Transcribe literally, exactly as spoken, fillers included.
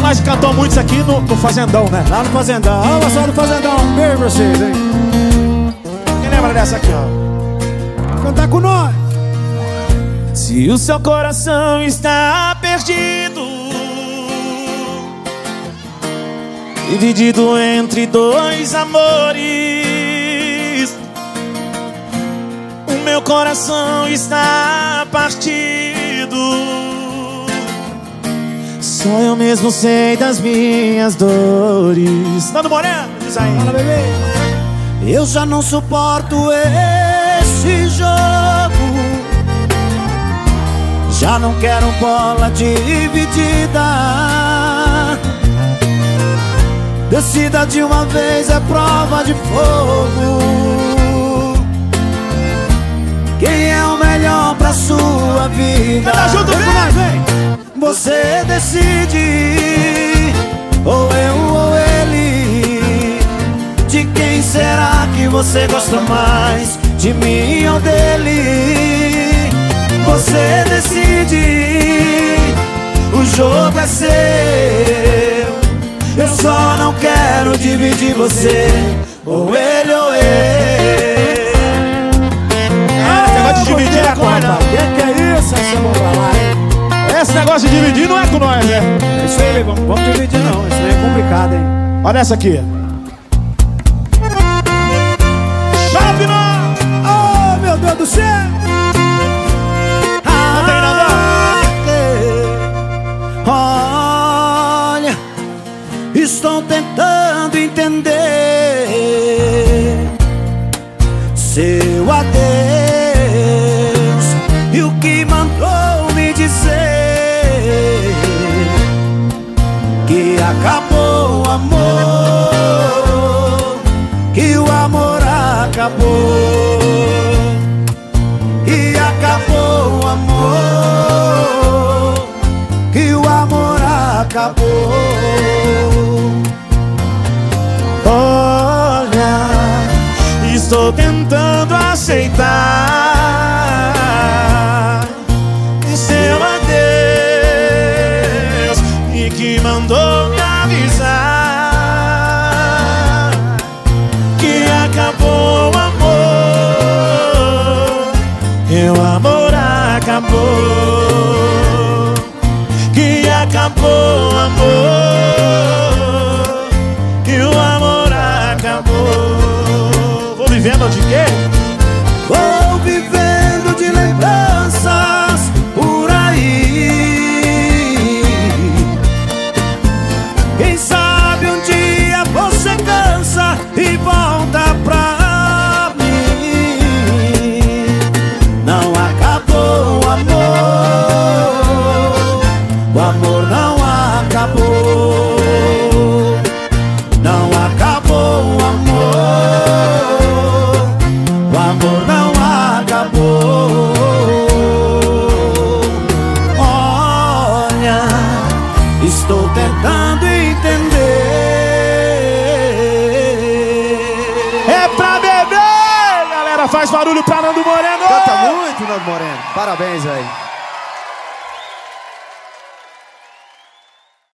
nós cantou muito isso aqui no, no Fazendão, né? Lá no Fazendão. Ó, pessoal do Fazendão, um beijo pra vocês, hein? Quem lembra dessa aqui, ó? Vou cantar com nós. Se o seu coração está perdido, dividido entre dois amores, o meu coração está partido. Só eu mesmo sei das minhas dores. Nando Moreno, diz aí. Fala, bebê. Eu já não suporto esse jogo. Já não quero bola dividida. Decida de uma vez, é prova de fogo. Quem é o melhor pra sua vida? Canta junto, vem, vem. Você decide, ou eu ou ele. De quem será que você gosta mais? De mim ou dele? Você decide, o jogo é seu. Eu só não quero dividir você, ou ele ou eu. Ah, esse negócio de dividir é com nós, não. Que que é isso, essa bola? Esse negócio de dividir não é com nós, né? É isso aí, vamos, vamos dividir não, isso aí é complicado, hein? Olha essa aqui. Chave não! Oh, meu Deus do céu! Não tem nada. Olha, estou tentando entender seu adeus e o que mandou me dizer que acabou o amor, que o amor acabou, e acabou o amor, que o amor acabou. Olha, estou tentando aceitar seu adeus e que mandou me avisar que acabou o amor, que o amor acabou, que acabou o amor, que o amor acabou. Vou vivendo de quê? Vou vivendo de lembranças por aí. Quem sabe um dia você cansa e volta pra mim. Não acabou o amor, o amor não acabou. Não acabou o amor, o amor não acabou. Olha, estou tentando entender. É pra beber, galera, faz barulho pra Nando Moreno. Canta muito, Nando Moreno. Parabéns, velho.